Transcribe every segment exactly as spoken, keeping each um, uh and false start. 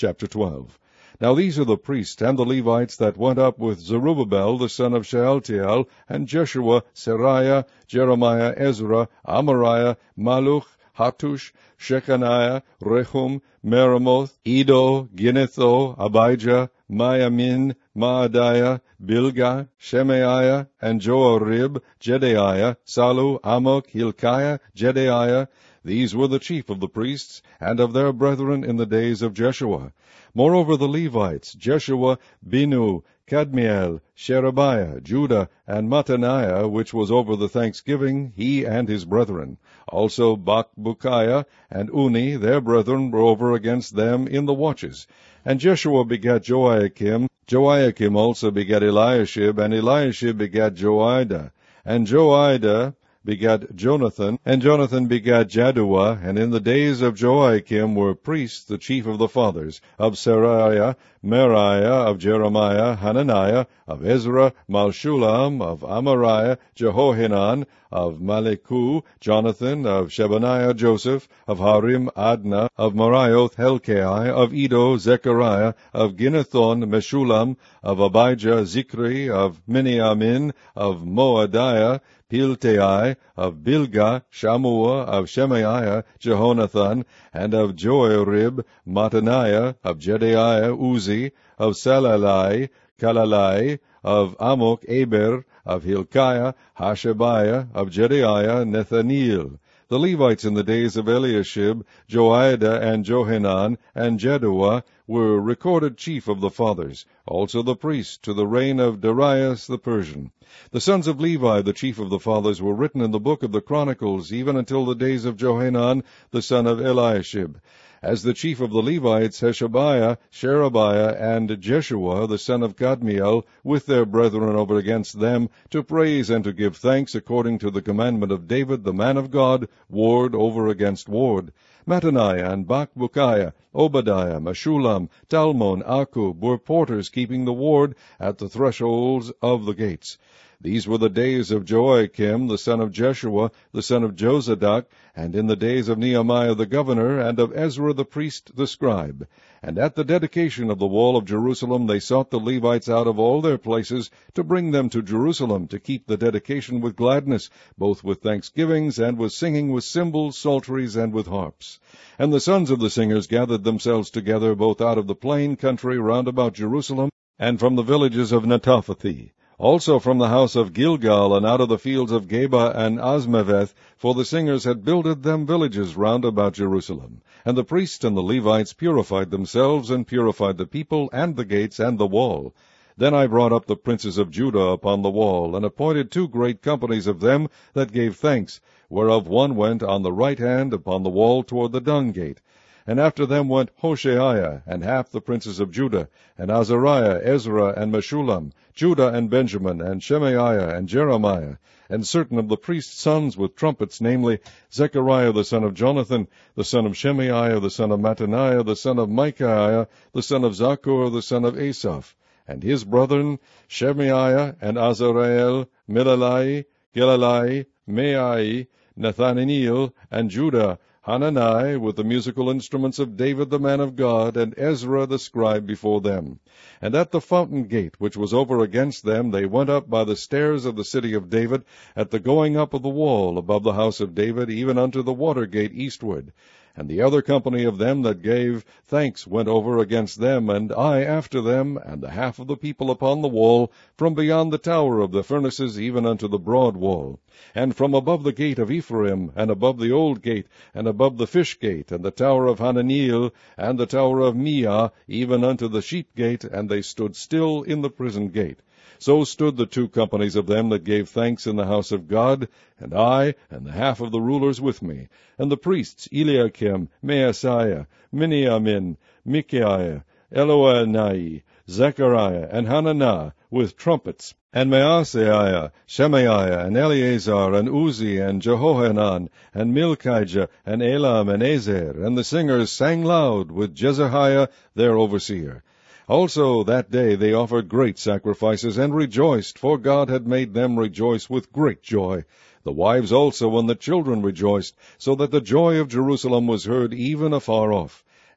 Chapter twelve. Now these are the priests and the Levites that went up with Zerubbabel the son of Shealtiel, and Jeshua, Seraiah, Jeremiah, Ezra, Amariah, Maluch, Hattush, Shechaniah, Rehum, Meremoth, Edo, Ginnetho, Abijah, Mayamin, Maadiah, Bilgah, Shemaiah, and Joarib, Jedaiah, Salu, Amok, Hilkiah, Jedaiah. These were the chief of the priests, and of their brethren in the days of Jeshua. Moreover the Levites, Jeshua, Binu, Kadmiel, Sherebiah, Judah, and Mattaniah, which was over the thanksgiving, he and his brethren. Also Bakbukiah and Uni, their brethren, were over against them in the watches. And Jeshua begat Joiakim, Joiakim also begat Eliashib, and Eliashib begat Joiada, and Joiada begat Jonathan, and Jonathan begat Jaddua. And in the days of Joiakim were priests, the chief of the fathers, of Seraiah, Meriah, of Jeremiah, Hananiah, of Ezra, Malshulam, of Amariah, Jehohanan, of Maleku, Jonathan, of Shebaniah, Joseph, of Harim, Adna, of Marioth, Helkai, of Edo, Zechariah, of Ginnethon, Meshulam, of Abijah, Zikri, of Miniamin, of Moadiah, Piltai, of Bilgah, Shammua, of Shemaiah, Jehonathan, and of Joarib, Mattaniah, of Jedaiah, Uzi, of Salalai, Kalalai, of Amok, Eber, of Hilkiah, Hashabiah, of Jedaiah, Nethaneel. The Levites in the days of Eliashib, Joiada, and Johanan, and Jaddua, were recorded chief of the fathers, also the priests, to the reign of Darius the Persian. The sons of Levi, the chief of the fathers, were written in the book of the Chronicles, even until the days of Johanan, the son of Eliashib. As the chief of the Levites, Hashabiah, Sherebiah, and Jeshua, the son of Kadmiel, with their brethren over against them, to praise and to give thanks according to the commandment of David, the man of God, ward over against ward. Mattaniah and Bakbukiah, Obadiah, Meshulam, Talmon, Akub were porters keeping the ward at the thresholds of the gates. These were the days of Joiakim, the son of Jeshua, the son of Jozadak, and in the days of Nehemiah the governor, and of Ezra the priest, the scribe. And at the dedication of the wall of Jerusalem they sought the Levites out of all their places, to bring them to Jerusalem, to keep the dedication with gladness, both with thanksgivings, and with singing with cymbals, psalteries, and with harps. And the sons of the singers gathered themselves together, both out of the plain country round about Jerusalem, and from the villages of Netophathi. Also from the house of Gilgal, and out of the fields of Geba and Asmaveth, for the singers had builded them villages round about Jerusalem. And the priests and the Levites purified themselves, and purified the people, and the gates, and the wall. Then I brought up the princes of Judah upon the wall, and appointed two great companies of them that gave thanks, whereof one went on the right hand upon the wall toward the dung gate. And after them went Hoshaiah, and half the princes of Judah, and Azariah, Ezra, and Meshulam, Judah and Benjamin, and Shemaiah, and Jeremiah, and certain of the priests' sons with trumpets, namely, Zechariah the son of Jonathan, the son of Shemaiah, the son of Mattaniah, the son of Micaiah, the son of Zaccur, the son of Asaph, and his brethren, Shemaiah, and Azareel, Milalai, Gilalai, Maai, Nethaneel, and Judah, Hanani, with the musical instruments of David the man of God, and Ezra the scribe before them. And at the fountain gate, which was over against them, they went up by the stairs of the city of David, at the going up of the wall above the house of David, even unto the water gate eastward. And the other company of them that gave thanks went over against them, and I after them, and the half of the people upon the wall, from beyond the tower of the furnaces even unto the broad wall, and from above the gate of Ephraim, and above the old gate, and above the fish gate, and the tower of Hananeel, and the tower of Meah, even unto the sheep gate, and they stood still in the prison gate. So stood the two companies of them that gave thanks in the house of God, and I, and the half of the rulers with me, and the priests Eliakim, Maaseiah, Miniamin, Micaiah, Eloenai, Zechariah, and Hananiah, with trumpets, and Maaseiah, Shemaiah, and Eleazar, and Uzi, and Jehohanan, and Milchijah, and Elam, and Ezer, and the singers sang loud with Jezahiah their overseer. Also that day they offered great sacrifices, and rejoiced, for God had made them rejoice with great joy. The wives also and the children rejoiced, so that the joy of Jerusalem was heard even afar off.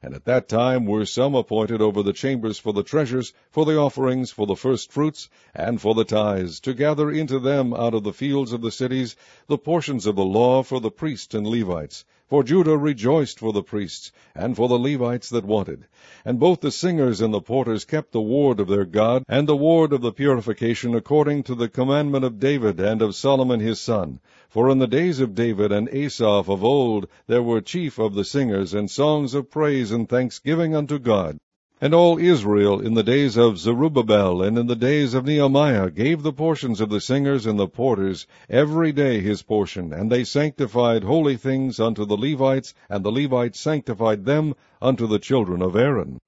And at that time were some appointed over the chambers for the treasures, for the offerings, for the first fruits, and for the tithes, to gather into them out of the fields of the cities the portions of the law for the priests and Levites. For Judah rejoiced for the priests, and for the Levites that wanted. And both the singers and the porters kept the ward of their God, and the ward of the purification, according to the commandment of David and of Solomon his son. For in the days of David and Asaph of old there were chief of the singers, and songs of praise and thanksgiving unto God. And all Israel in the days of Zerubbabel and in the days of Nehemiah gave the portions of the singers and the porters every day his portion, and they sanctified holy things unto the Levites, and the Levites sanctified them unto the children of Aaron.